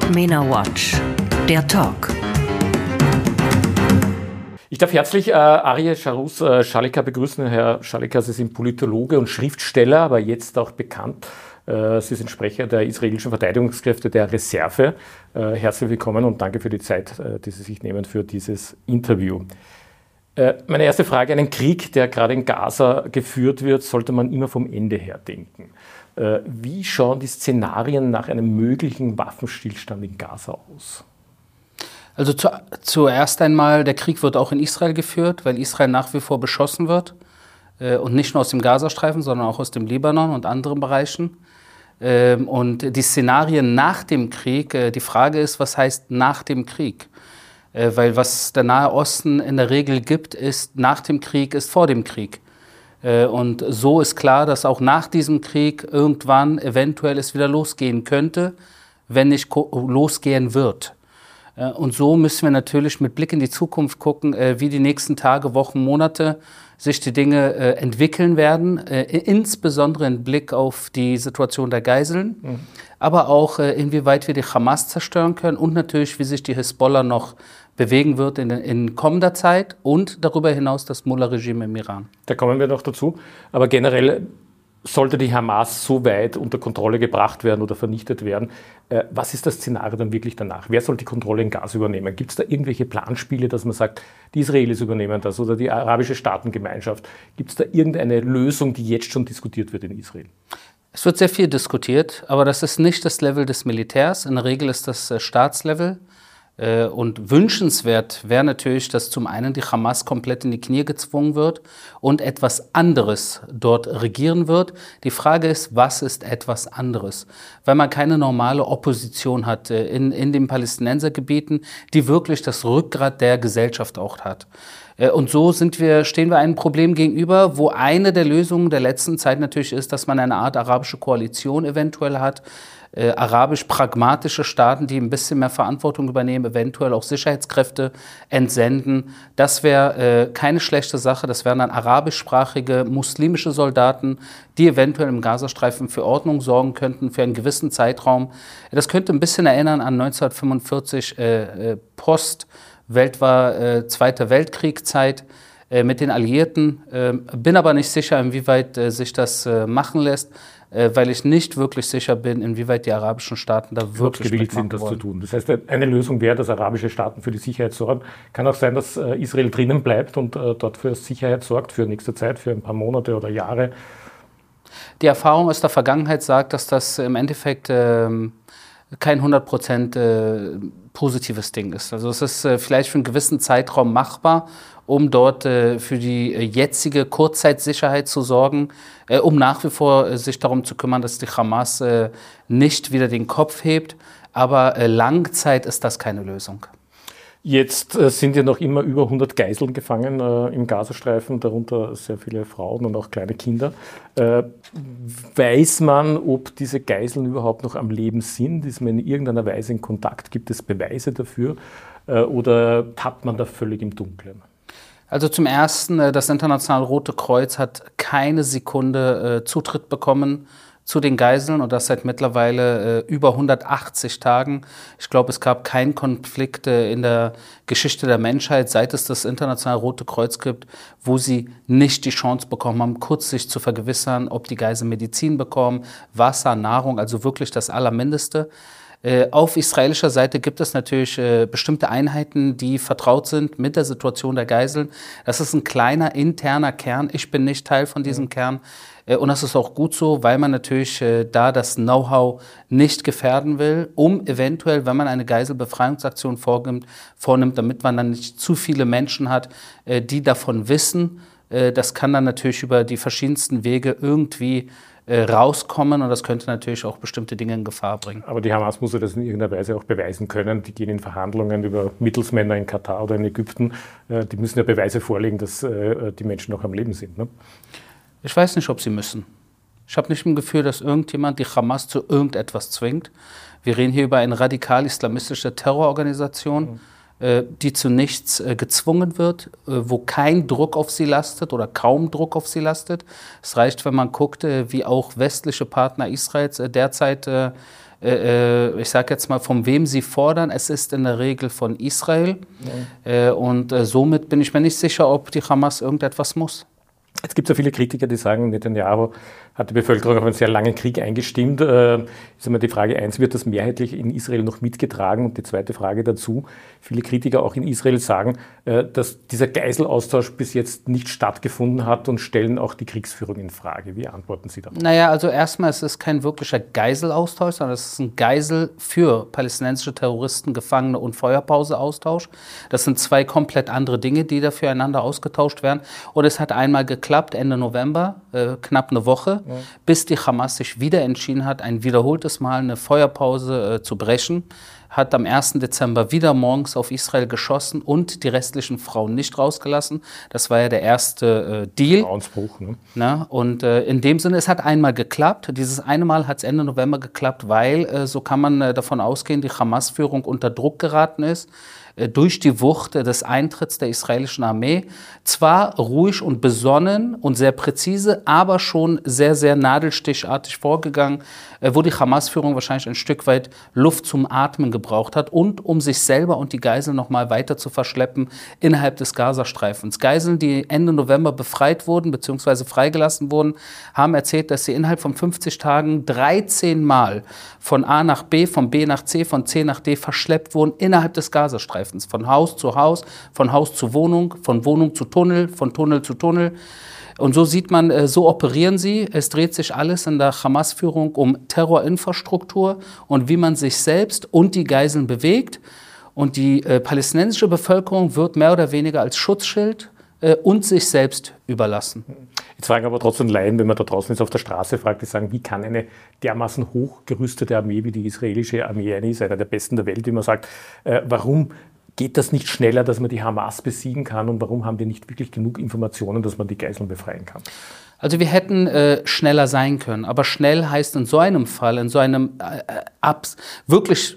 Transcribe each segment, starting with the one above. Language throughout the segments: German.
MENA Watch, der Talk. Ich darf herzlich Aryeh Charus Chalika begrüßen. Herr Chalika, Sie sind Politologe und Schriftsteller, aber jetzt auch bekannt. Sie sind Sprecher der israelischen Verteidigungskräfte der Reserve. Herzlich willkommen und danke für die Zeit, die Sie sich nehmen für dieses Interview. Meine erste Frage: Einen Krieg, der gerade in Gaza geführt wird, sollte man immer vom Ende her denken. Wie schauen die Szenarien nach einem möglichen Waffenstillstand in Gaza aus? Also zuerst einmal, der Krieg wird auch in Israel geführt, weil Israel nach wie vor beschossen wird. Und nicht nur aus dem Gazastreifen, sondern auch aus dem Libanon und anderen Bereichen. Und die Szenarien nach dem Krieg, die Frage ist, was heißt nach dem Krieg? Weil was der Nahe Osten in der Regel gibt, ist nach dem Krieg, ist vor dem Krieg. Und so ist klar, dass auch nach diesem Krieg irgendwann eventuell es wieder losgehen könnte, wenn nicht losgehen wird. Und so müssen wir natürlich mit Blick in die Zukunft gucken, wie die nächsten Tage, Wochen, Monate sich die Dinge entwickeln werden, insbesondere im Blick auf die Situation der Geiseln, aber auch inwieweit wir die Hamas zerstören können und natürlich, wie sich die Hisbollah noch bewegen wird in kommender Zeit und darüber hinaus das Mullah-Regime im Iran. Da kommen wir noch dazu, aber generell sollte die Hamas so weit unter Kontrolle gebracht werden oder vernichtet werden, was ist das Szenario dann wirklich danach? Wer soll die Kontrolle in Gaza übernehmen? Gibt es da irgendwelche Planspiele, dass man sagt, die Israelis übernehmen das oder die arabische Staatengemeinschaft? Gibt es da irgendeine Lösung, die jetzt schon diskutiert wird in Israel? Es wird sehr viel diskutiert, aber das ist nicht das Level des Militärs. In der Regel ist das Staatslevel. Und wünschenswert wäre natürlich, dass zum einen die Hamas komplett in die Knie gezwungen wird und etwas anderes dort regieren wird. Die Frage ist, was ist etwas anderes? Weil man keine normale Opposition hat in den Palästinensergebieten, die wirklich das Rückgrat der Gesellschaft auch hat. Und so stehen wir einem Problem gegenüber, wo eine der Lösungen der letzten Zeit natürlich ist, dass man eine Art arabische Koalition eventuell hat, arabisch-pragmatische Staaten, die ein bisschen mehr Verantwortung übernehmen, eventuell auch Sicherheitskräfte entsenden. Das wäre keine schlechte Sache. Das wären dann arabischsprachige muslimische Soldaten, die eventuell im Gazastreifen für Ordnung sorgen könnten, für einen gewissen Zeitraum. Das könnte ein bisschen erinnern an 1945 Zweiter Weltkriegszeit mit den Alliierten. Bin aber nicht sicher, inwieweit sich das machen lässt, weil ich nicht wirklich sicher bin, inwieweit die arabischen Staaten da wirklich gewillt sind, das zu tun. Das heißt, eine Lösung wäre, dass arabische Staaten für die Sicherheit sorgen. Kann auch sein, dass Israel drinnen bleibt und dort für Sicherheit sorgt, für nächste Zeit, für ein paar Monate oder Jahre. Die Erfahrung aus der Vergangenheit sagt, dass das im Endeffekt kein 100% positives Ding ist. Also es ist vielleicht für einen gewissen Zeitraum machbar, um dort für die jetzige Kurzzeitsicherheit zu sorgen, um nach wie vor sich darum zu kümmern, dass die Hamas nicht wieder den Kopf hebt. Aber Langzeit ist das keine Lösung. Jetzt sind ja noch immer über 100 Geiseln gefangen im Gazastreifen, darunter sehr viele Frauen und auch kleine Kinder. Weiß man, ob diese Geiseln überhaupt noch am Leben sind? Ist man in irgendeiner Weise in Kontakt? Gibt es Beweise dafür? Oder tappt man da völlig im Dunkeln? Also zum Ersten, das Internationale Rote Kreuz hat keine Sekunde Zutritt bekommen zu den Geiseln und das seit mittlerweile über 180 Tagen. Ich glaube, es gab keinen Konflikt in der Geschichte der Menschheit, seit es das Internationale Rote Kreuz gibt, wo sie nicht die Chance bekommen haben, kurz sich zu vergewissern, ob die Geiseln Medizin bekommen, Wasser, Nahrung, also wirklich das Allermindeste. Auf israelischer Seite gibt es natürlich bestimmte Einheiten, die vertraut sind mit der Situation der Geiseln. Das ist ein kleiner interner Kern. Ich bin nicht Teil von diesem Kern. Und das ist auch gut so, weil man natürlich da das Know-how nicht gefährden will, um eventuell, wenn man eine Geiselbefreiungsaktion vornimmt, damit man dann nicht zu viele Menschen hat, die davon wissen. Das kann dann natürlich über die verschiedensten Wege irgendwie rauskommen und das könnte natürlich auch bestimmte Dinge in Gefahr bringen. Aber die Hamas muss ja das in irgendeiner Weise auch beweisen können. Die gehen in Verhandlungen über Mittelsmänner in Katar oder in Ägypten. Die müssen ja Beweise vorlegen, dass die Menschen noch am Leben sind, ne? Ich weiß nicht, ob sie müssen. Ich habe nicht im Gefühl, dass irgendjemand die Hamas zu irgendetwas zwingt. Wir reden hier über eine radikal-islamistische Terrororganisation, die zu nichts gezwungen wird, wo kein Druck auf sie lastet oder kaum Druck auf sie lastet. Es reicht, wenn man guckt, wie auch westliche Partner Israels derzeit ich sage jetzt mal, von wem sie fordern. Es ist in der Regel von Israel. Und somit bin ich mir nicht sicher, ob die Hamas irgendetwas muss. Es gibt ja viele Kritiker, die sagen, Netanyahu hat die Bevölkerung auf einen sehr langen Krieg eingestimmt. Ist einmal die Frage 1, wird das mehrheitlich in Israel noch mitgetragen? Und die zweite Frage dazu, viele Kritiker auch in Israel sagen, dass dieser Geiselaustausch bis jetzt nicht stattgefunden hat und stellen auch die Kriegsführung in Frage. Wie antworten Sie darauf? Naja, also erstmal, es ist kein wirklicher Geiselaustausch, sondern es ist ein Geisel für palästinensische Terroristen, Gefangene und Feuerpauseaustausch. Das sind zwei komplett andere Dinge, die da füreinander ausgetauscht werden. Und es hat einmal geklappt, Ende November, knapp eine Woche, bis die Hamas sich wieder entschieden hat, ein wiederholtes Mal eine Feuerpause zu brechen, hat am 1. Dezember wieder morgens auf Israel geschossen und die restlichen Frauen nicht rausgelassen. Das war ja der erste Deal. Frauensbruch, ne? Na, und in dem Sinne, es hat einmal geklappt. Dieses eine Mal hat es Ende November geklappt, weil, so kann man davon ausgehen, die Hamas-Führung unter Druck geraten ist durch die Wucht des Eintritts der israelischen Armee. Zwar ruhig und besonnen und sehr präzise, aber schon sehr, sehr nadelstichartig vorgegangen, wo die Hamas-Führung wahrscheinlich ein Stück weit Luft zum Atmen gebraucht hat und um sich selber und die Geiseln noch mal weiter zu verschleppen innerhalb des Gazastreifens. Geiseln, die Ende November befreit wurden bzw. freigelassen wurden, haben erzählt, dass sie innerhalb von 50 Tagen 13 Mal von A nach B, von B nach C, von C nach D verschleppt wurden innerhalb des Gazastreifens. Von Haus zu Haus, von Haus zu Wohnung, von Wohnung zu Tunnel, von Tunnel zu Tunnel. Und so sieht man, so operieren sie. Es dreht sich alles in der Hamas-Führung um Terrorinfrastruktur und wie man sich selbst und die Geiseln bewegt. Und die palästinensische Bevölkerung wird mehr oder weniger als Schutzschild und sich selbst überlassen. Jetzt fragen aber trotzdem Laien, wenn man da draußen ist auf der Straße fragt, die sagen, wie kann eine dermaßen hochgerüstete Armee wie die israelische Armee, eine ist einer der besten der Welt, wie man sagt, warum geht das nicht schneller, dass man die Hamas besiegen kann und warum haben die nicht wirklich genug Informationen, dass man die Geiseln befreien kann? Also wir hätten schneller sein können, aber schnell heißt in so einem Fall, in so einem wirklich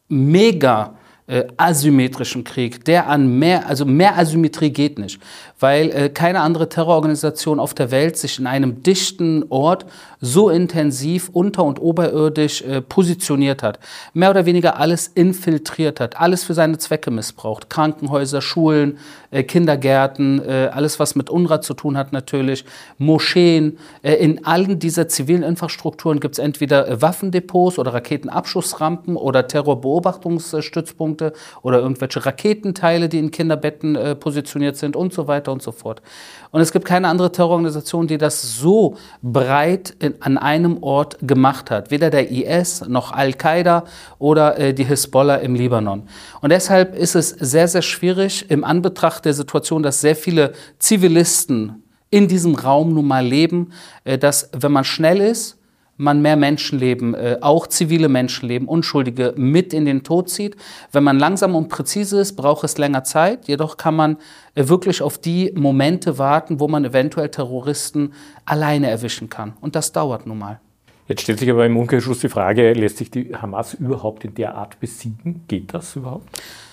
mega asymmetrischen Krieg, der an mehr Asymmetrie geht nicht, weil keine andere Terrororganisation auf der Welt sich in einem dichten Ort so intensiv unter- und oberirdisch positioniert hat, mehr oder weniger alles infiltriert hat, alles für seine Zwecke missbraucht, Krankenhäuser, Schulen, Kindergärten, alles was mit UNRWA zu tun hat natürlich, Moscheen, in allen dieser zivilen Infrastrukturen gibt es entweder Waffendepots oder Raketenabschussrampen oder Terrorbeobachtungsstützpunkte oder irgendwelche Raketenteile, die in Kinderbetten positioniert sind und so weiter und so fort. Und es gibt keine andere Terrororganisation, die das so breit an einem Ort gemacht hat. Weder der IS noch Al-Qaida oder die Hisbollah im Libanon. Und deshalb ist es sehr, sehr schwierig im Anbetracht der Situation, dass sehr viele Zivilisten in diesem Raum nun mal leben, dass, wenn man schnell ist, man mehr Menschenleben, auch zivile Menschenleben, Unschuldige mit in den Tod zieht. Wenn man langsam und präzise ist, braucht es länger Zeit. Jedoch kann man wirklich auf die Momente warten, wo man eventuell Terroristen alleine erwischen kann. Und das dauert nun mal. Jetzt stellt sich aber im Umkehrschluss die Frage, lässt sich die Hamas überhaupt in der Art besiegen? Geht das überhaupt?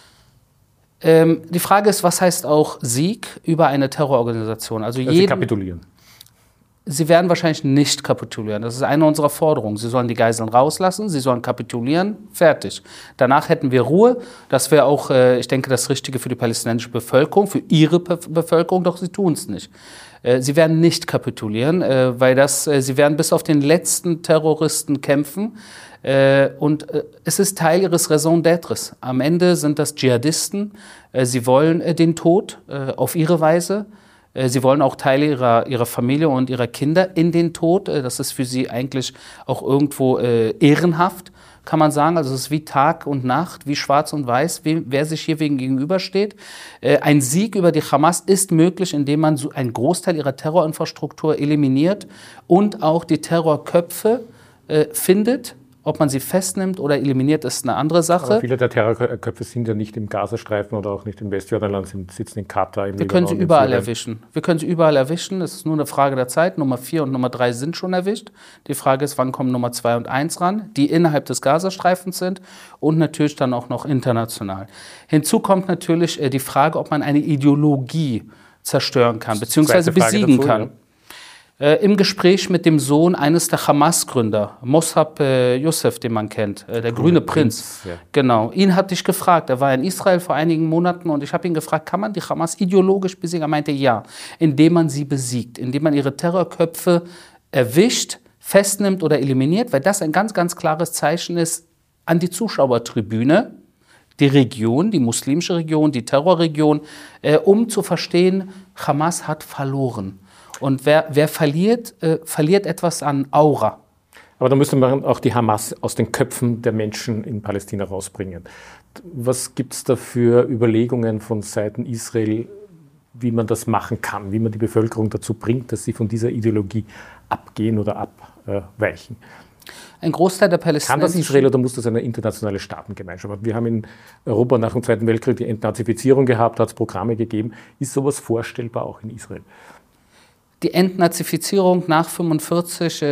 Die Frage ist, was heißt auch Sieg über eine Terrororganisation? Also sie kapitulieren. Sie werden wahrscheinlich nicht kapitulieren. Das ist eine unserer Forderungen. Sie sollen die Geiseln rauslassen, sie sollen kapitulieren, fertig. Danach hätten wir Ruhe. Das wäre auch, ich denke, das Richtige für die palästinensische Bevölkerung, für ihre Bevölkerung, doch sie tun es nicht. Sie werden nicht kapitulieren, weil sie werden bis auf den letzten Terroristen kämpfen. Und es ist Teil ihres Raison d'être. Am Ende sind das Dschihadisten. Sie wollen den Tod auf ihre Weise. Sie wollen auch Teile ihrer Familie und ihrer Kinder in den Tod. Das ist für sie eigentlich auch irgendwo ehrenhaft, kann man sagen. Also es ist wie Tag und Nacht, wie schwarz und weiß, wer sich hier gegenübersteht. Ein Sieg über die Hamas ist möglich, indem man so einen Großteil ihrer Terrorinfrastruktur eliminiert und auch die Terrorköpfe findet. Ob man sie festnimmt oder eliminiert, ist eine andere Sache. Aber viele der Terrorköpfe sind ja nicht im Gazastreifen oder auch nicht im Westjordanland, sitzen in Katar, im Libanon. Wir können sie überall erwischen. Wir können sie überall erwischen. Es ist nur eine Frage der Zeit. Nummer 4 und Nummer 3 sind schon erwischt. Die Frage ist, wann kommen Nummer 2 und 1 ran, die innerhalb des Gazastreifens sind und natürlich dann auch noch international. Hinzu kommt natürlich die Frage, ob man eine Ideologie zerstören kann, beziehungsweise besiegen kann. Im Gespräch mit dem Sohn eines der Hamas-Gründer, Mossab Youssef, den man kennt, der grüne Prinz. Ja. Genau, ihn hatte ich gefragt. Er war in Israel vor einigen Monaten und ich habe ihn gefragt, kann man die Hamas ideologisch besiegen? Er meinte, ja, indem man sie besiegt, indem man ihre Terrorköpfe erwischt, festnimmt oder eliminiert, weil das ein ganz, ganz klares Zeichen ist an die Zuschauertribüne, die Region, die muslimische Region, die Terrorregion, um zu verstehen, Hamas hat verloren. Und wer verliert, verliert etwas an Aura. Aber da müsste man auch die Hamas aus den Köpfen der Menschen in Palästina rausbringen. Was gibt es da für Überlegungen von Seiten Israel, wie man das machen kann, wie man die Bevölkerung dazu bringt, dass sie von dieser Ideologie abgehen oder abweichen? Ein Großteil der Palästinenser. Kann das Israel oder muss das eine internationale Staatengemeinschaft? Wir haben in Europa nach dem Zweiten Weltkrieg die Entnazifizierung gehabt, hat es Programme gegeben. Ist sowas vorstellbar auch in Israel? Die Entnazifizierung nach 1945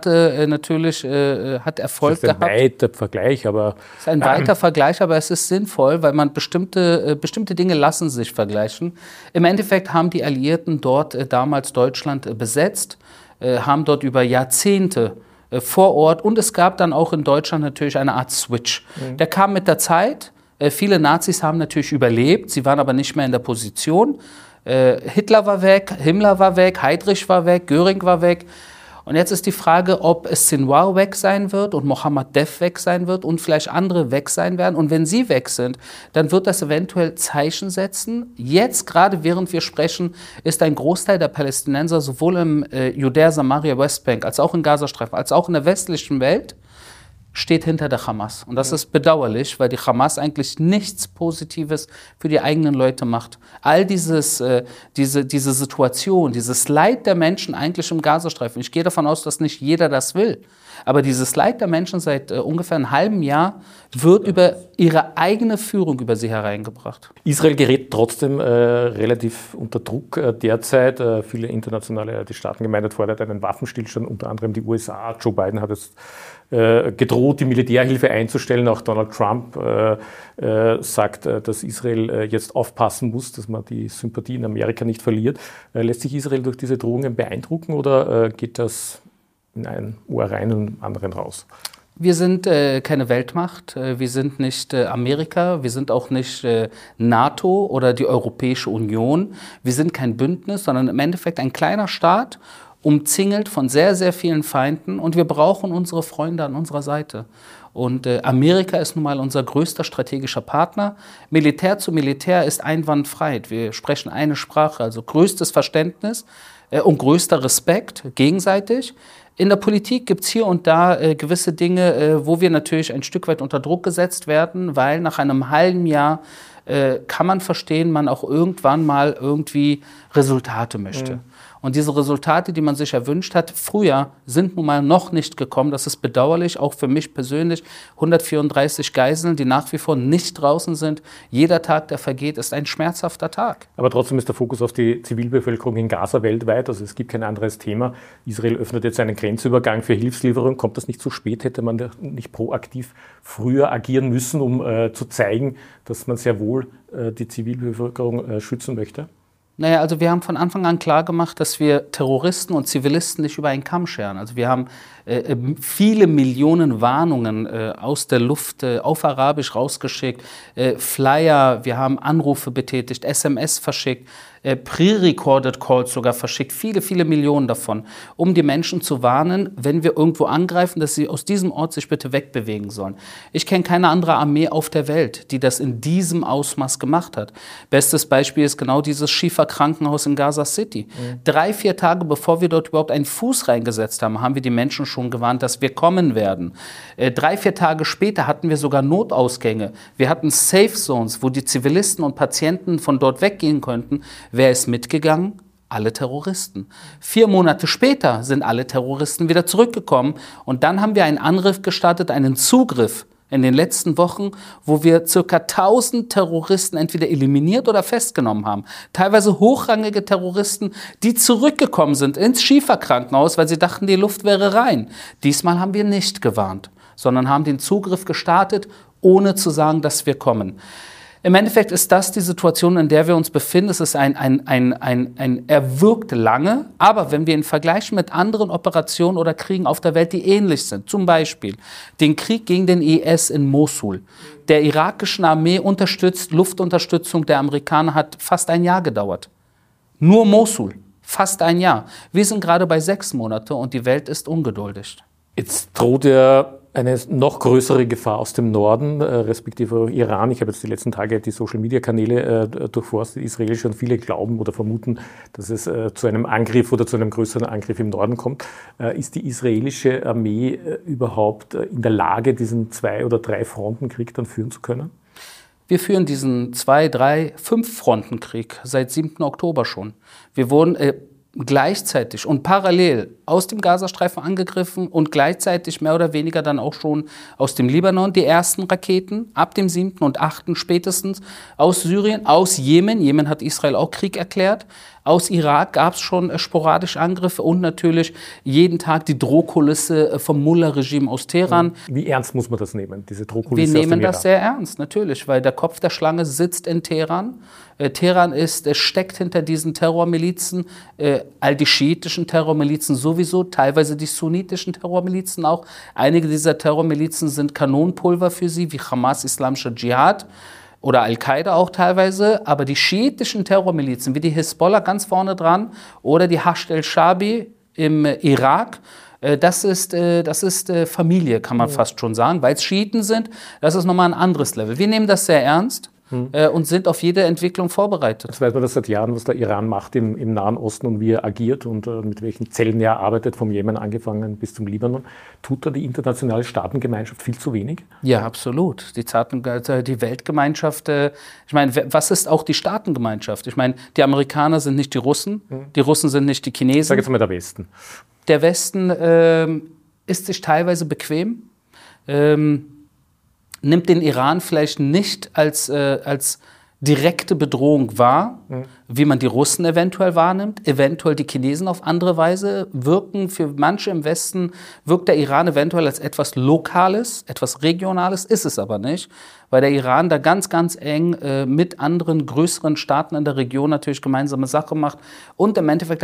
hat Erfolg gehabt. Das ist ein weiter Vergleich, aber... Es ist ein weiter Vergleich, aber es ist sinnvoll, weil man bestimmte Dinge lassen sich vergleichen. Im Endeffekt haben die Alliierten dort damals Deutschland besetzt, haben dort über Jahrzehnte vor Ort und es gab dann auch in Deutschland natürlich eine Art Switch. Der kam mit der Zeit. Viele Nazis haben natürlich überlebt, sie waren aber nicht mehr in der Position. Hitler war weg, Himmler war weg, Heydrich war weg, Göring war weg. Und jetzt ist die Frage, ob es Sinwar weg sein wird und Mohammad Dev weg sein wird und vielleicht andere weg sein werden. Und wenn sie weg sind, dann wird das eventuell Zeichen setzen. Jetzt, gerade während wir sprechen, ist ein Großteil der Palästinenser sowohl im Judäa-Samaria-Westbank als auch im Gazastreifen, als auch in der westlichen Welt, steht hinter der Hamas. Und das ist bedauerlich, weil die Hamas eigentlich nichts Positives für die eigenen Leute macht. All diese Situation, dieses Leid der Menschen eigentlich im Gazastreifen, ich gehe davon aus, dass nicht jeder das will, aber dieses Leid der Menschen seit ungefähr einem halben Jahr wird über ihre eigene Führung über sie hereingebracht. Israel gerät trotzdem relativ unter Druck derzeit. Viele internationale, die Staatengemeinde fordert einen Waffenstillstand, unter anderem die USA. Joe Biden hat jetzt gedroht, die Militärhilfe einzustellen. Auch Donald Trump sagt, dass Israel jetzt aufpassen muss, dass man die Sympathie in Amerika nicht verliert. Lässt sich Israel durch diese Drohungen beeindrucken oder geht das in ein Ohr rein und im anderen raus? Wir sind keine Weltmacht, wir sind nicht Amerika, wir sind auch nicht NATO oder die Europäische Union. Wir sind kein Bündnis, sondern im Endeffekt ein kleiner Staat, umzingelt von sehr, sehr vielen Feinden und wir brauchen unsere Freunde an unserer Seite. Und Amerika ist nun mal unser größter strategischer Partner. Militär zu Militär ist einwandfrei. Wir sprechen eine Sprache, also größtes Verständnis und größter Respekt gegenseitig. In der Politik gibt es hier und da gewisse Dinge, wo wir natürlich ein Stück weit unter Druck gesetzt werden, weil nach einem halben Jahr kann man verstehen, man auch irgendwann mal irgendwie Resultate möchte. Und diese Resultate, die man sich erwünscht hat, früher sind nun mal noch nicht gekommen. Das ist bedauerlich, auch für mich persönlich. 134 Geiseln, die nach wie vor nicht draußen sind. Jeder Tag, der vergeht, ist ein schmerzhafter Tag. Aber trotzdem ist der Fokus auf die Zivilbevölkerung in Gaza weltweit. Also es gibt kein anderes Thema. Israel öffnet jetzt einen Grenzübergang für Hilfslieferung. Kommt das nicht zu spät? Hätte man nicht proaktiv früher agieren müssen, um zu zeigen, dass man sehr wohl die Zivilbevölkerung schützen möchte? Naja, also wir haben von Anfang an klar gemacht, dass wir Terroristen und Zivilisten nicht über einen Kamm scheren. Also wir haben viele Millionen Warnungen aus der Luft auf Arabisch rausgeschickt, Flyer, wir haben Anrufe betätigt, SMS verschickt, pre-recorded Calls sogar verschickt, viele, viele Millionen davon, um die Menschen zu warnen, wenn wir irgendwo angreifen, dass sie aus diesem Ort sich bitte wegbewegen sollen. Ich kenne keine andere Armee auf der Welt, die das in diesem Ausmaß gemacht hat. Bestes Beispiel ist genau dieses Shifa-Krankenhaus in Gaza City. 3-4 Tage bevor wir dort überhaupt einen Fuß reingesetzt haben, haben wir die Menschen schon gewarnt, dass wir kommen werden. 3-4 Tage später hatten wir sogar Notausgänge. Wir hatten Safe Zones, wo die Zivilisten und Patienten von dort weggehen könnten. Wer ist mitgegangen? Alle Terroristen. 4 Monate später sind alle Terroristen wieder zurückgekommen und dann haben wir einen Angriff gestartet, einen Zugriff in den letzten Wochen, wo wir ca. 1000 Terroristen entweder eliminiert oder festgenommen haben. Teilweise hochrangige Terroristen, die zurückgekommen sind ins Shifa-Krankenhaus, weil sie dachten, die Luft wäre rein. Diesmal haben wir nicht gewarnt, sondern haben den Zugriff gestartet, ohne zu sagen, dass wir kommen. Im Endeffekt ist das die Situation, in der wir uns befinden. Es ist er wirkt lange, aber wenn wir ihn vergleichen mit anderen Operationen oder Kriegen auf der Welt, die ähnlich sind, zum Beispiel den Krieg gegen den IS in Mosul, der irakischen Armee unterstützt, Luftunterstützung der Amerikaner hat fast ein Jahr gedauert. Nur Mosul, fast ein Jahr. Wir sind gerade bei 6 Monaten und die Welt ist ungeduldig. Jetzt droht ja eine noch größere Gefahr aus dem Norden, respektive Iran. Ich habe jetzt die letzten Tage die Social-Media-Kanäle durchforstet, israelische, und viele glauben oder vermuten, dass es zu einem Angriff oder zu einem größeren Angriff im Norden kommt. Ist die israelische Armee überhaupt in der Lage, diesen 2 oder 3 Frontenkrieg dann führen zu können? Wir führen diesen 2, 3, 5 Frontenkrieg seit 7. Oktober schon. Wir wurden gleichzeitig und parallel aus dem Gazastreifen angegriffen und gleichzeitig mehr oder weniger dann auch schon aus dem Libanon die ersten Raketen, ab dem 7. und 8. spätestens, aus Syrien, aus Jemen. Jemen hat Israel auch Krieg erklärt. Aus Irak gab es schon sporadisch Angriffe und natürlich jeden Tag die Drohkulisse vom Mullah-Regime aus Teheran. Wie ernst muss man das nehmen, diese Drohkulisse Wir aus dem nehmen Iran? das sehr ernst, natürlich, weil der Kopf der Schlange sitzt in Teheran. Teheran steckt hinter diesen Terrormilizen, all die schiitischen Terrormilizen sowieso, teilweise die sunnitischen Terrormilizen auch. Einige dieser Terrormilizen sind Kanonenpulver für sie, wie Hamas, Islamischer Dschihad oder Al-Qaida auch teilweise. Aber die schiitischen Terrormilizen, wie die Hisbollah ganz vorne dran oder die Hashd el-Shabi im Irak, das ist Familie, kann man fast schon sagen, weil es Schiiten sind. Das ist nochmal ein anderes Level. Wir nehmen das sehr ernst. Und sind auf jede Entwicklung vorbereitet. Jetzt weiß man das seit Jahren, was der Iran macht im Nahen Osten und wie er agiert und mit welchen Zellen er arbeitet, vom Jemen angefangen bis zum Libanon. Tut da die internationale Staatengemeinschaft viel zu wenig? Ja, absolut. Die Weltgemeinschaft, ich meine, was ist auch die Staatengemeinschaft? Ich meine, die Amerikaner sind nicht die Russen, die Russen sind nicht die Chinesen. Ich sage jetzt mal der Westen. Der Westen ist sich teilweise bequem, nimmt den Iran vielleicht nicht als direkte Bedrohung wahr, wie man die Russen eventuell wahrnimmt, eventuell die Chinesen auf andere Weise wirken. Für manche im Westen wirkt der Iran eventuell als etwas Lokales, etwas Regionales, ist es aber nicht, weil der Iran da ganz, ganz eng mit anderen größeren Staaten in der Region natürlich gemeinsame Sache macht und im Endeffekt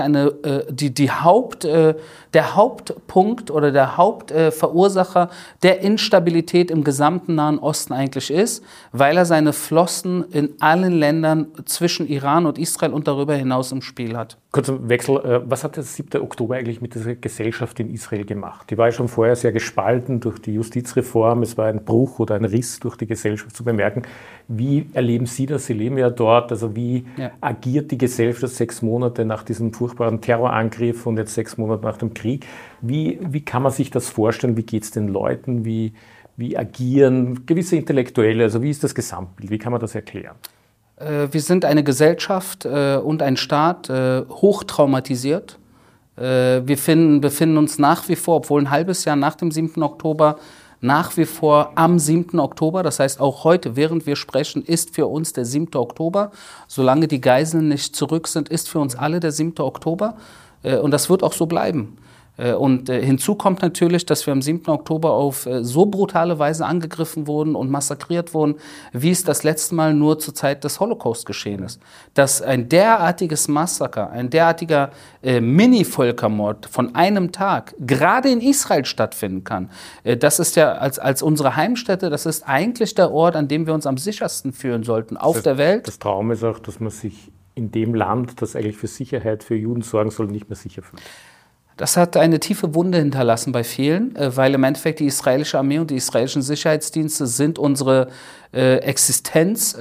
der Hauptpunkt oder der Hauptverursacher der Instabilität im gesamten Nahen Osten eigentlich ist, weil er seine Flossen in allen Ländern zwischen Iran und Israel und darüber hinaus im Spiel hat. Kurzer Wechsel, was hat der 7. Oktober eigentlich mit dieser Gesellschaft in Israel gemacht? Die war ja schon vorher sehr gespalten durch die Justizreform, es war ein Bruch oder ein Riss durch die Gesellschaft zu bemerken. Wie erleben Sie das? Sie leben ja dort, also wie agiert die Gesellschaft 6 Monate nach diesem furchtbaren Terrorangriff und jetzt 6 Monate nach dem Krieg? Wie kann man sich das vorstellen? Wie geht es den Leuten? Wie agieren gewisse Intellektuelle? Also wie ist das Gesamtbild? Wie kann man das erklären? Wir sind eine Gesellschaft und ein Staat hoch traumatisiert. Wir befinden uns nach wie vor, obwohl ein halbes Jahr nach dem 7. Oktober, nach wie vor am 7. Oktober. Das heißt, auch heute, während wir sprechen, ist für uns der 7. Oktober. Solange die Geiseln nicht zurück sind, ist für uns alle der 7. Oktober. Und das wird auch so bleiben. Und hinzu kommt natürlich, dass wir am 7. Oktober auf so brutale Weise angegriffen wurden und massakriert wurden, wie es das letzte Mal nur zur Zeit des Holocaust geschehen ist. Dass ein derartiges Massaker, ein derartiger Mini-Völkermord von einem Tag gerade in Israel stattfinden kann, das ist ja als unsere Heimstätte, das ist eigentlich der Ort, an dem wir uns am sichersten fühlen sollten auf der Welt. Das Traum ist auch, dass man sich in dem Land, das eigentlich für Sicherheit für Juden sorgen soll, nicht mehr sicher fühlt. Das hat eine tiefe Wunde hinterlassen bei vielen, weil im Endeffekt die israelische Armee und die israelischen Sicherheitsdienste sind unsere Existenz,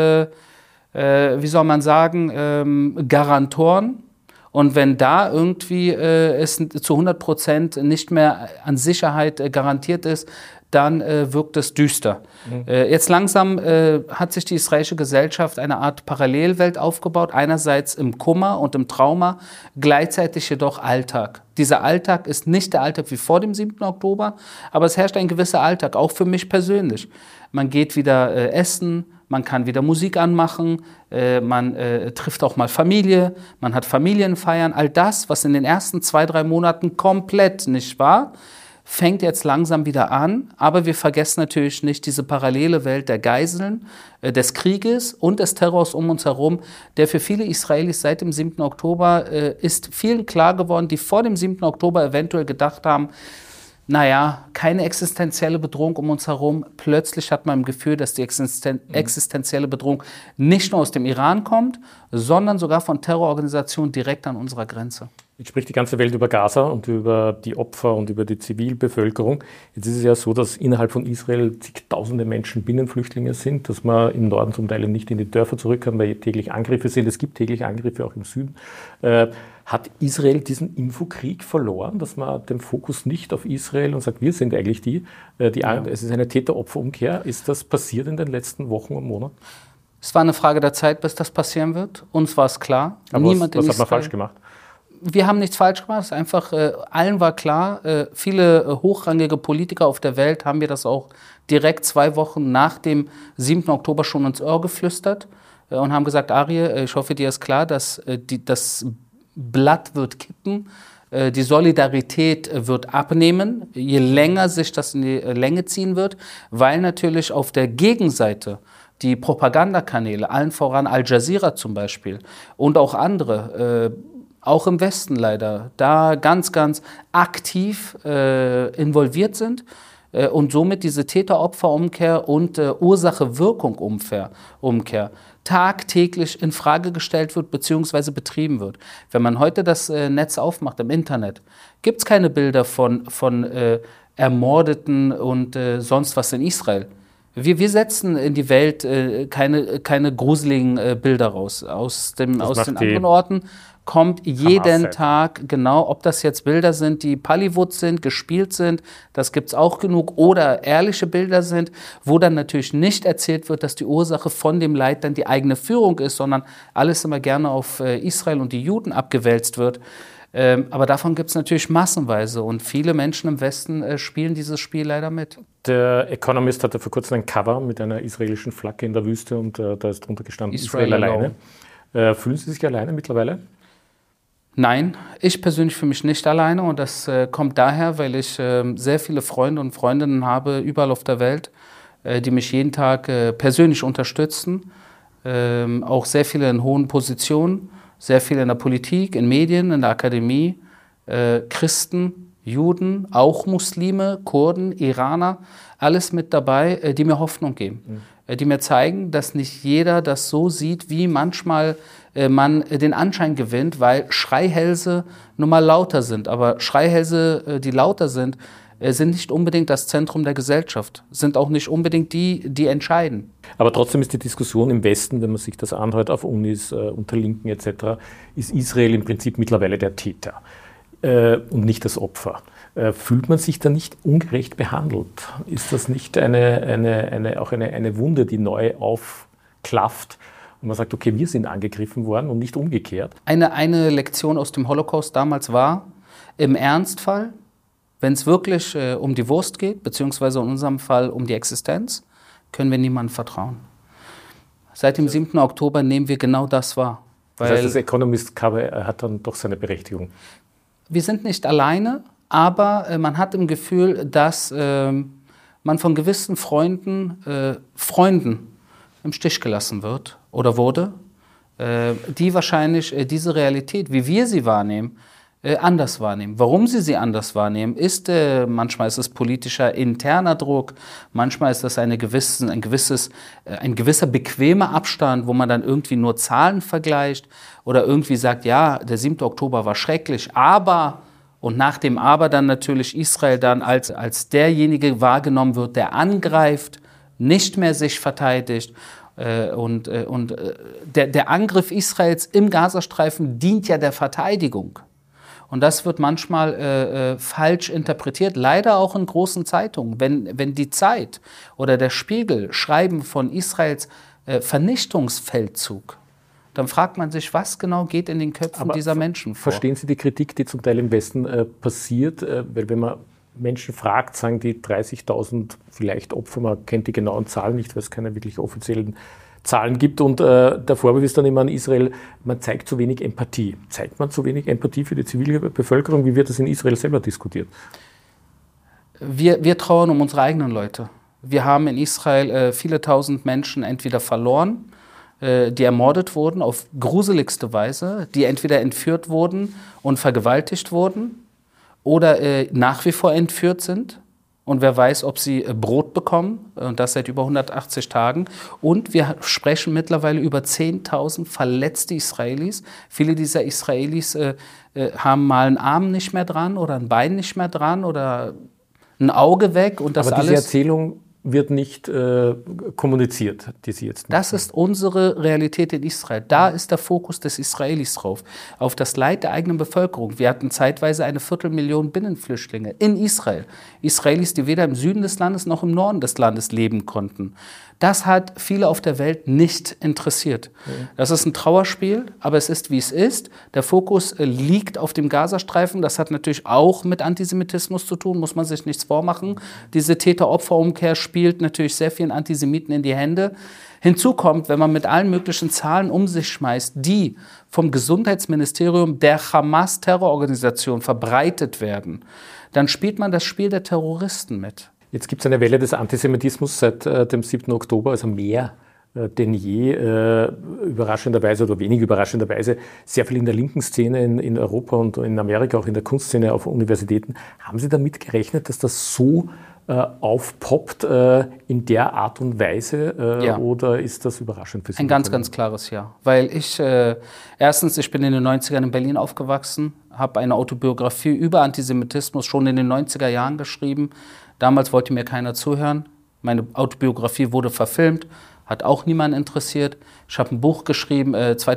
wie soll man sagen, Garantoren. Und wenn da irgendwie es zu 100% nicht mehr an Sicherheit garantiert ist, dann wirkt es düster. Jetzt langsam hat sich die israelische Gesellschaft eine Art Parallelwelt aufgebaut, einerseits im Kummer und im Trauma, gleichzeitig jedoch Alltag. Dieser Alltag ist nicht der Alltag wie vor dem 7. Oktober, aber es herrscht ein gewisser Alltag, auch für mich persönlich. Man geht wieder essen, man kann wieder Musik anmachen, man trifft auch mal Familie, man hat Familienfeiern, all das, was in den ersten 2, 3 Monaten komplett nicht war, fängt jetzt langsam wieder an, aber wir vergessen natürlich nicht diese parallele Welt der Geiseln, des Krieges und des Terrors um uns herum, der für viele Israelis seit dem 7. Oktober ist vielen klar geworden, die vor dem 7. Oktober eventuell gedacht haben, naja, keine existenzielle Bedrohung um uns herum. Plötzlich hat man im Gefühl, dass die existenzielle Bedrohung nicht nur aus dem Iran kommt, sondern sogar von Terrororganisationen direkt an unserer Grenze. Jetzt spricht die ganze Welt über Gaza und über die Opfer und über die Zivilbevölkerung. Jetzt ist es ja so, dass innerhalb von Israel zigtausende Menschen Binnenflüchtlinge sind, dass man im Norden zum Teil nicht in die Dörfer zurück kann, weil täglich Angriffe sind. Es gibt täglich Angriffe auch im Süden. Hat Israel diesen Infokrieg verloren, dass man den Fokus nicht auf Israel und sagt, wir sind eigentlich es ist eine Täter-Opfer-Umkehr. Ist das passiert in den letzten Wochen und Monaten? Es war eine Frage der Zeit, bis das passieren wird. Uns war es klar. Aber was hat man falsch gemacht? Wir haben nichts falsch gemacht. Es ist einfach, allen war klar, viele hochrangige Politiker auf der Welt haben mir das auch direkt 2 Wochen nach dem 7. Oktober schon ins Ohr geflüstert und haben gesagt, Arie, ich hoffe, dir ist klar, dass das Blatt wird kippen, die Solidarität wird abnehmen, je länger sich das in die Länge ziehen wird, weil natürlich auf der Gegenseite die Propagandakanäle, allen voran Al Jazeera zum Beispiel und auch andere, auch im Westen leider, da ganz, ganz aktiv involviert sind und somit diese Täter-Opfer-Umkehr und Ursache-Wirkung-Umkehr tagtäglich in Frage gestellt wird bzw. betrieben wird. Wenn man heute das Netz aufmacht im Internet, gibt es keine Bilder von Ermordeten und sonst was in Israel. Wir setzen in die Welt keine gruseligen Bilder raus. Aus den anderen Orten kommt jeden Tag, genau, ob das jetzt Bilder sind, die Hollywood sind, gespielt sind, das gibt es auch genug, oder ehrliche Bilder sind, wo dann natürlich nicht erzählt wird, dass die Ursache von dem Leid dann die eigene Führung ist, sondern alles immer gerne auf Israel und die Juden abgewälzt wird. Aber davon gibt es natürlich massenweise und viele Menschen im Westen spielen dieses Spiel leider mit. Der Economist hatte vor kurzem ein Cover mit einer israelischen Flagge in der Wüste und da ist drunter gestanden, Israel alleine. Fühlen Sie sich alleine mittlerweile? Nein, ich persönlich fühle mich nicht alleine und das kommt daher, weil ich sehr viele Freunde und Freundinnen habe, überall auf der Welt, die mich jeden Tag persönlich unterstützen, auch sehr viele in hohen Positionen, sehr viele in der Politik, in Medien, in der Akademie, Christen, Juden, auch Muslime, Kurden, Iraner, alles mit dabei, die mir Hoffnung geben, die mir zeigen, dass nicht jeder das so sieht, wie manchmal man den Anschein gewinnt, weil Schreihälse nun mal lauter sind. Aber Schreihälse, die lauter sind nicht unbedingt das Zentrum der Gesellschaft, sind auch nicht unbedingt die entscheiden. Aber trotzdem ist die Diskussion im Westen, wenn man sich das anhört, auf Unis, unter Linken etc., ist Israel im Prinzip mittlerweile der Täter und nicht das Opfer. Fühlt man sich da nicht ungerecht behandelt? Ist das nicht auch eine Wunde, die neu aufklafft? Und man sagt, okay, wir sind angegriffen worden und nicht umgekehrt. Eine Lektion aus dem Holocaust damals war, im Ernstfall, wenn es wirklich um die Wurst geht, beziehungsweise in unserem Fall um die Existenz, können wir niemandem vertrauen. Seit dem 7. Oktober nehmen wir genau das wahr. Das heißt, das Economist-Cover hat dann doch seine Berechtigung. Wir sind nicht alleine, aber man hat im Gefühl, dass man von gewissen Freunden im Stich gelassen wird oder wurde, die wahrscheinlich diese Realität, wie wir sie wahrnehmen, anders wahrnehmen. Warum sie anders wahrnehmen, ist manchmal ist es politischer interner Druck, manchmal ist das ein gewisser bequemer Abstand, wo man dann irgendwie nur Zahlen vergleicht oder irgendwie sagt, ja, der 7. Oktober war schrecklich, aber, und nach dem Aber dann natürlich Israel dann als derjenige wahrgenommen wird, der angreift, nicht mehr sich verteidigt. Der Angriff Israels im Gazastreifen dient ja der Verteidigung. Und das wird manchmal falsch interpretiert, leider auch in großen Zeitungen. Wenn die Zeit oder der Spiegel schreiben von Israels Vernichtungsfeldzug, dann fragt man sich, was genau geht in den Köpfen dieser Menschen vor. Verstehen Sie die Kritik, die zum Teil im Westen passiert? Weil wenn man Menschen fragt, sagen die 30.000 vielleicht Opfer, man kennt die genauen Zahlen nicht, weil es keine wirklich offiziellen Zahlen gibt. Und der Vorwurf ist dann immer an Israel, man zeigt zu wenig Empathie. Zeigt man zu wenig Empathie für die zivile Bevölkerung? Wie wird das in Israel selber diskutiert? Wir trauern um unsere eigenen Leute. Wir haben in Israel viele tausend Menschen entweder verloren, die ermordet wurden auf gruseligste Weise, die entweder entführt wurden und vergewaltigt wurden oder nach wie vor entführt sind. Und wer weiß, ob sie Brot bekommen, und das seit über 180 Tagen. Und wir sprechen mittlerweile über 10.000 verletzte Israelis. Viele dieser Israelis haben mal einen Arm nicht mehr dran oder ein Bein nicht mehr dran oder ein Auge weg. Und das Aber diese alles Erzählung wird nicht kommuniziert, die Sie jetzt machen. Das ist unsere Realität in Israel. Da ist der Fokus des Israelis drauf, auf das Leid der eigenen Bevölkerung. Wir hatten zeitweise 250.000 Binnenflüchtlinge in Israel. Israelis, die weder im Süden des Landes noch im Norden des Landes leben konnten. Das hat viele auf der Welt nicht interessiert. Das ist ein Trauerspiel, aber es ist, wie es ist. Der Fokus liegt auf dem Gazastreifen. Das hat natürlich auch mit Antisemitismus zu tun, muss man sich nichts vormachen. Diese Täter-Opfer-Umkehr spielt natürlich sehr vielen Antisemiten in die Hände. Hinzu kommt, wenn man mit allen möglichen Zahlen um sich schmeißt, die vom Gesundheitsministerium der Hamas-Terrororganisation verbreitet werden, dann spielt man das Spiel der Terroristen mit. Jetzt gibt es eine Welle des Antisemitismus seit dem 7. Oktober, also mehr denn je, überraschenderweise oder wenig überraschenderweise, sehr viel in der linken Szene in Europa und in Amerika, auch in der Kunstszene auf Universitäten. Haben Sie damit gerechnet, dass das so aufpoppt in der Art und Weise Ja. Oder ist das überraschend für Sie? Ein ganz, ganz klares Ja. Weil ich, erstens, ich bin in den 90ern in Berlin aufgewachsen, habe eine Autobiografie über Antisemitismus schon in den 90er Jahren geschrieben. Damals wollte mir keiner zuhören. Meine Autobiografie wurde verfilmt, hat auch niemand interessiert. Ich habe ein Buch geschrieben,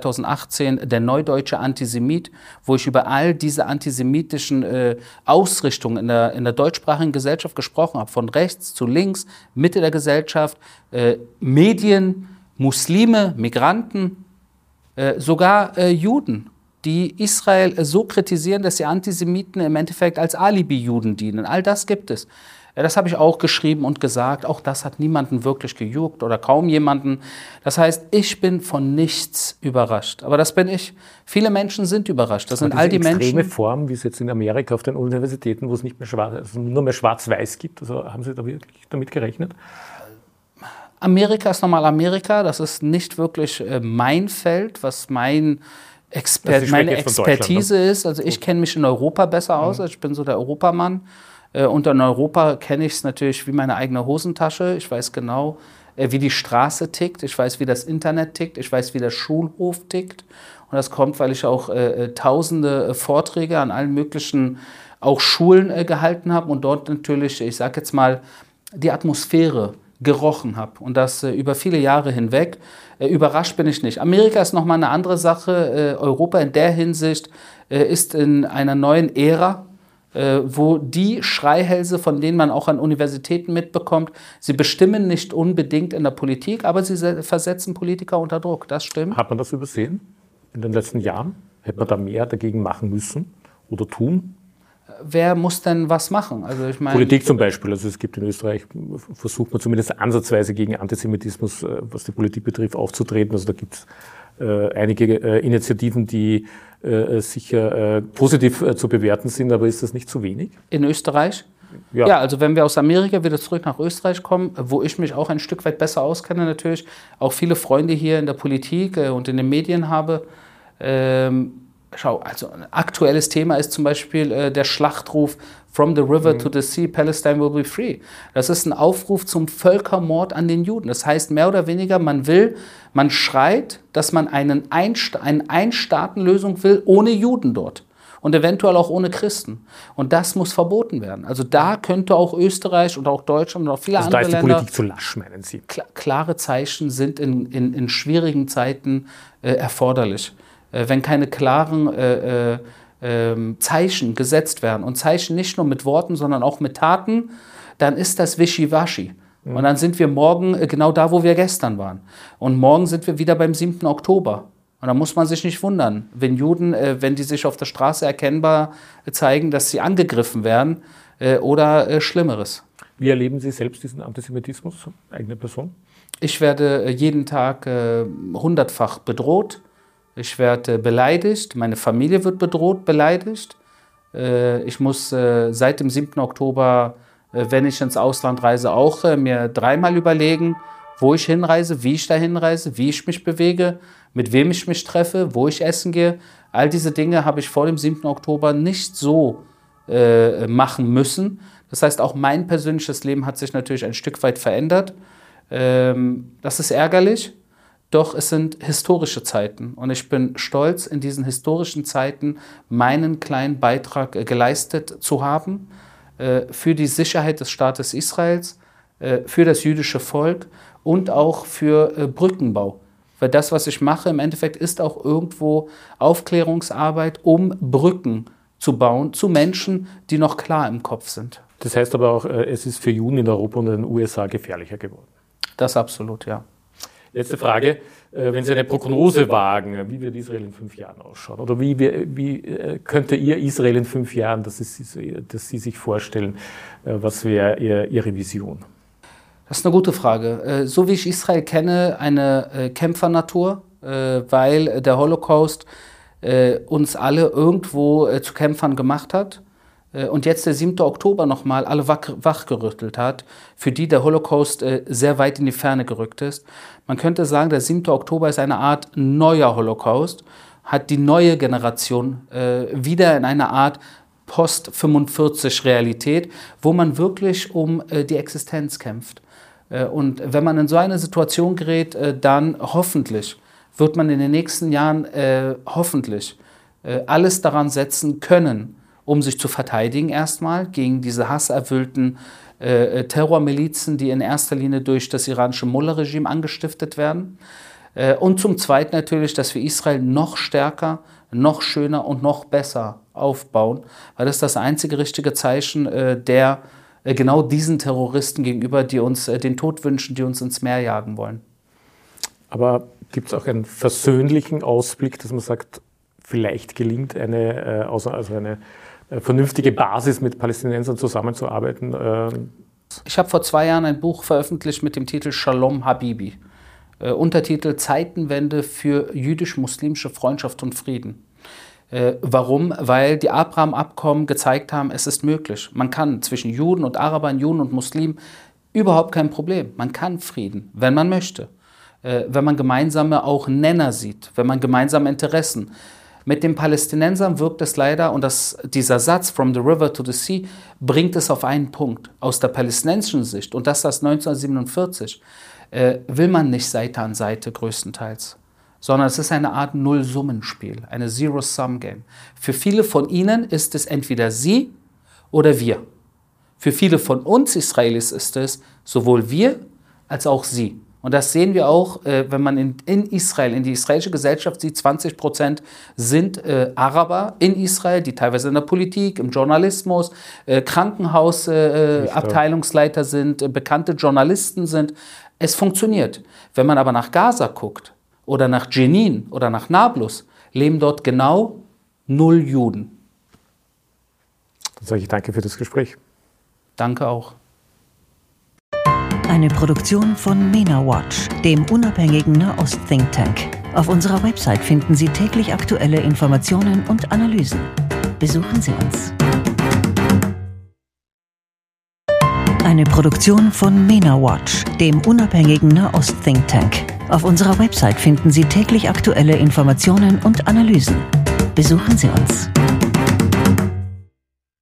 2018, Der neudeutsche Antisemit, wo ich über all diese antisemitischen Ausrichtungen in der deutschsprachigen Gesellschaft gesprochen habe. Von rechts zu links, Mitte der Gesellschaft, Medien, Muslime, Migranten, sogar Juden, die Israel so kritisieren, dass sie Antisemiten im Endeffekt als Alibi-Juden dienen. All das gibt es. Das habe ich auch geschrieben und gesagt. Auch das hat niemanden wirklich gejuckt oder kaum jemanden. Das heißt, ich bin von nichts überrascht. Aber das bin ich. Viele Menschen sind überrascht. Das sind all die Menschen. Extreme Form, wie es jetzt in Amerika auf den Universitäten, wo es nicht mehr nur mehr schwarz-weiß gibt. Also haben Sie da wirklich damit gerechnet? Amerika ist nochmal Amerika. Das ist nicht wirklich mein Feld, was meine Expertise ist. Also ich kenne mich in Europa besser aus. Ich bin so der Europamann. Und in Europa kenne ich es natürlich wie meine eigene Hosentasche. Ich weiß genau, wie die Straße tickt. Ich weiß, wie das Internet tickt. Ich weiß, wie der Schulhof tickt. Und das kommt, weil ich auch tausende Vorträge an allen möglichen auch Schulen gehalten habe und dort natürlich, ich sage jetzt mal, die Atmosphäre gerochen habe. Und das über viele Jahre hinweg. Überrascht bin ich nicht. Amerika ist nochmal eine andere Sache. Europa in der Hinsicht ist in einer neuen Ära, wo die Schreihälse, von denen man auch an Universitäten mitbekommt, sie bestimmen nicht unbedingt in der Politik, aber sie versetzen Politiker unter Druck. Das stimmt. Hat man das übersehen in den letzten Jahren? Hätte man da mehr dagegen machen müssen oder tun? Wer muss denn was machen? Also ich meine, Politik zum Beispiel. Also es gibt in Österreich, versucht man zumindest ansatzweise gegen Antisemitismus, was die Politik betrifft, aufzutreten. Also da gibt es einige Initiativen, die sicher positiv zu bewerten sind, aber ist das nicht zu wenig? In Österreich? Ja, also wenn wir aus Amerika wieder zurück nach Österreich kommen, wo ich mich auch ein Stück weit besser auskenne natürlich, auch viele Freunde hier in der Politik und in den Medien habe. Schau, also ein aktuelles Thema ist zum Beispiel der Schlachtruf From the river to the sea, Palestine will be free. Das ist ein Aufruf zum Völkermord an den Juden. Das heißt mehr oder weniger, man schreit, dass man eine Ein-Staaten-Lösung will ohne Juden dort. Und eventuell auch ohne Christen. Und das muss verboten werden. Also da könnte auch Österreich und auch Deutschland und auch viele andere Länder... Da ist die Politik zu lasch, meinen Sie? Klare Zeichen sind in schwierigen Zeiten erforderlich. Wenn keine klaren Zeichen gesetzt werden und Zeichen nicht nur mit Worten, sondern auch mit Taten, dann ist das Wischiwaschi. Und dann sind wir morgen genau da, wo wir gestern waren. Und morgen sind wir wieder beim 7. Oktober. Und da muss man sich nicht wundern, wenn Juden, wenn die sich auf der Straße erkennbar zeigen, dass sie angegriffen werden oder Schlimmeres. Wie erleben Sie selbst diesen Antisemitismus, eigene Person? Ich werde jeden Tag 100-fach bedroht. Ich werde beleidigt. Meine Familie wird bedroht, beleidigt. Ich muss seit dem 7. Oktober wenn ich ins Ausland reise, auch mir dreimal überlegen, wo ich hinreise, wie ich da hinreise, wie ich mich bewege, mit wem ich mich treffe, wo ich essen gehe. All diese Dinge habe ich vor dem 7. Oktober nicht so machen müssen. Das heißt, auch mein persönliches Leben hat sich natürlich ein Stück weit verändert. Das ist ärgerlich, doch es sind historische Zeiten. Und ich bin stolz, in diesen historischen Zeiten meinen kleinen Beitrag geleistet zu haben für die Sicherheit des Staates Israels, für das jüdische Volk und auch für Brückenbau. Weil das, was ich mache, im Endeffekt ist auch irgendwo Aufklärungsarbeit, um Brücken zu bauen zu Menschen, die noch klar im Kopf sind. Das heißt aber auch, es ist für Juden in Europa und in den USA gefährlicher geworden. Das absolut, ja. Letzte Frage. Wenn Sie eine Prognose wagen, wie wird Israel in 5 Jahren ausschauen? Oder wie könnte ihr Israel in 5 Jahren, dass Sie sich vorstellen, was wäre Ihre Vision? Das ist eine gute Frage. So wie ich Israel kenne, eine Kämpfernatur, weil der Holocaust uns alle irgendwo zu Kämpfern gemacht hat und jetzt der 7. Oktober nochmal alle wachgerüttelt hat, für die der Holocaust sehr weit in die Ferne gerückt ist. Man könnte sagen, der 7. Oktober ist eine Art neuer Holocaust, hat die neue Generation wieder in einer Art Post-45-Realität, wo man wirklich um die Existenz kämpft. Und wenn man in so eine Situation gerät, dann hoffentlich wird man in den nächsten Jahren hoffentlich alles daran setzen können, um sich zu verteidigen erstmal gegen diese hasserfüllten Terrormilizen, die in erster Linie durch das iranische Mullah-Regime angestiftet werden. Und zum Zweiten natürlich, dass wir Israel noch stärker, noch schöner und noch besser aufbauen, weil das ist das einzige richtige Zeichen der genau diesen Terroristen gegenüber, die uns den Tod wünschen, die uns ins Meer jagen wollen. Aber gibt es auch einen versöhnlichen Ausblick, dass man sagt, vielleicht gelingt eine vernünftige Basis mit Palästinensern zusammenzuarbeiten? Ich habe vor 2 Jahren ein Buch veröffentlicht mit dem Titel Shalom Habibi. Untertitel Zeitenwende für jüdisch-muslimische Freundschaft und Frieden. Warum? Weil die Abraham-Abkommen gezeigt haben, es ist möglich. Man kann zwischen Juden und Arabern, Juden und Muslimen überhaupt kein Problem. Man kann Frieden, wenn man möchte. Wenn man gemeinsame auch Nenner sieht, wenn man gemeinsame Interessen. Mit den Palästinensern wirkt es leider, und dieser Satz, from the river to the sea, bringt es auf einen Punkt. Aus der palästinensischen Sicht, und das 1947, will man nicht Seite an Seite größtenteils, sondern es ist eine Art Nullsummenspiel, eine Zero-Sum-Game. Für viele von ihnen ist es entweder sie oder wir. Für viele von uns Israelis ist es sowohl wir als auch sie. Und das sehen wir auch, wenn man in Israel, in die israelische Gesellschaft sieht, 20% sind Araber in Israel, die teilweise in der Politik, im Journalismus, Krankenhausabteilungsleiter sind, bekannte Journalisten sind. Es funktioniert. Wenn man aber nach Gaza guckt oder nach Jenin oder nach Nablus, leben dort genau 0 Juden. Dann sage ich danke für das Gespräch. Danke auch. Eine Produktion von MENA Watch, dem unabhängigen Nahost-Think Tank. Auf unserer Website finden Sie täglich aktuelle Informationen und Analysen. Besuchen Sie uns. Eine Produktion von MENA Watch, dem unabhängigen Nahost-Think Tank. Auf unserer Website finden Sie täglich aktuelle Informationen und Analysen. Besuchen Sie uns.